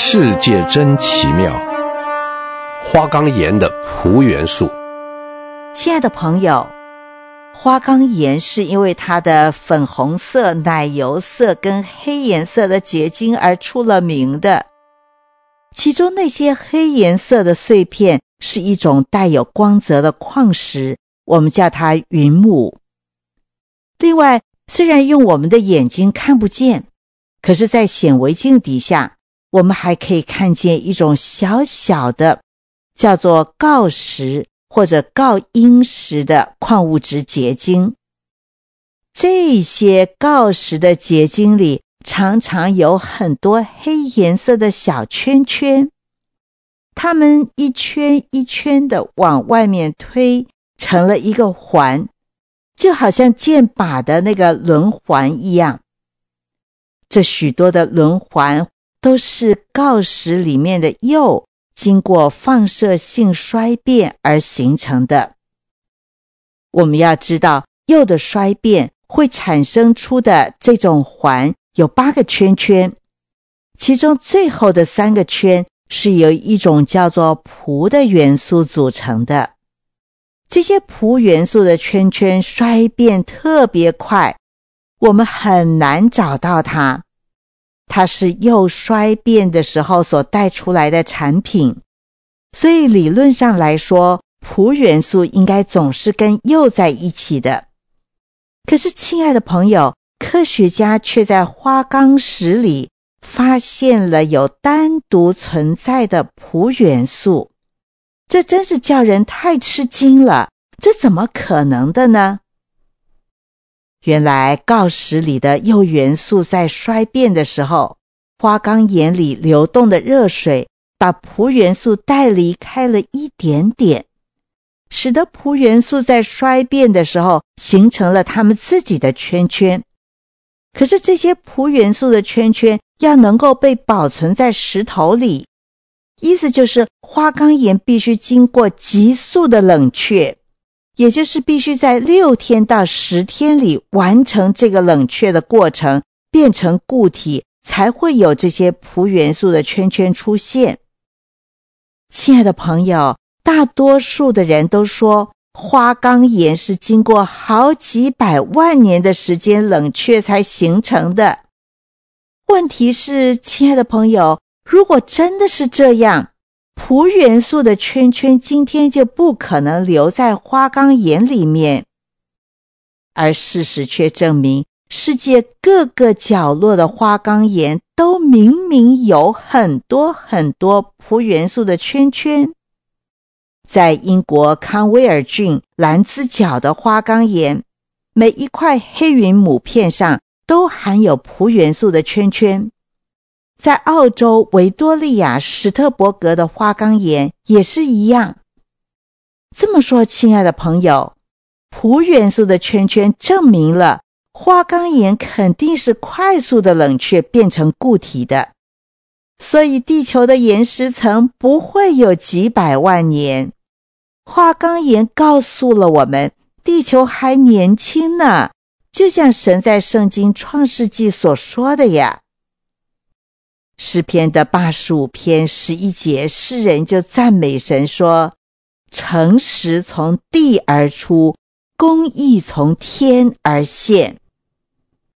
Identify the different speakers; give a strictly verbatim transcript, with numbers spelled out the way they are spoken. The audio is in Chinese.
Speaker 1: 世界真奇妙，花岗岩的璞元素。
Speaker 2: 亲爱的朋友，花岗岩是因为它的粉红色、奶油色跟黑颜色的结晶而出了名的。其中那些黑颜色的碎片是一种带有光泽的矿石，我们叫它云母。另外，虽然用我们的眼睛看不见，可是在显微镜底下，我们还可以看见一种小小的叫做锆石或者锆阴石的矿物质结晶。这些锆石的结晶里常常有很多黑颜色的小圈圈，它们一圈一圈的往外面推，成了一个环，就好像箭靶的那个轮环一样。这许多的轮环都是锆石里面的釉经过放射性衰变而形成的。我们要知道，釉的衰变会产生出的这种环有八个圈圈，其中最后的三个圈是由一种叫做璞的元素组成的。这些璞元素的圈圈衰变特别快，我们很难找到它。它是釉衰变的时候所带出来的产品，所以理论上来说，璞元素应该总是跟釉在一起的。可是亲爱的朋友，科学家却在花岗石里发现了有单独存在的璞元素，这真是叫人太吃惊了，这怎么可能的呢？原来锆石里的釉元素在衰变的时候，花岗岩里流动的热水把璞元素带离开了一点点，使得璞元素在衰变的时候形成了它们自己的圈圈。可是这些璞元素的圈圈要能够被保存在石头里，意思就是花岗岩必须经过急速的冷却，也就是必须在六天到十天里完成这个冷却的过程，变成固体，才会有这些璞元素的圈圈出现。亲爱的朋友，大多数的人都说花岗岩是经过好几百万年的时间冷却才形成的。问题是，亲爱的朋友，如果真的是这样，璞元素的圈圈今天就不可能留在花岗岩里面。而事实却证明，世界各个角落的花岗岩都明明有很多很多璞元素的圈圈。在英国康威尔郡兰兹角的花岗岩，每一块黑云母片上都含有璞元素的圈圈。在澳洲维多利亚史特伯格的花岗岩也是一样。这么说，亲爱的朋友，璞元素的圈圈证明了花岗岩肯定是快速的冷却变成固体的，所以地球的岩石层不会有几百万年。花岗岩告诉了我们，地球还年轻呢，就像神在圣经创世纪所说的呀。诗篇的八十五篇十一节，诗人就赞美神说，诚实从地而出，公义从天而现。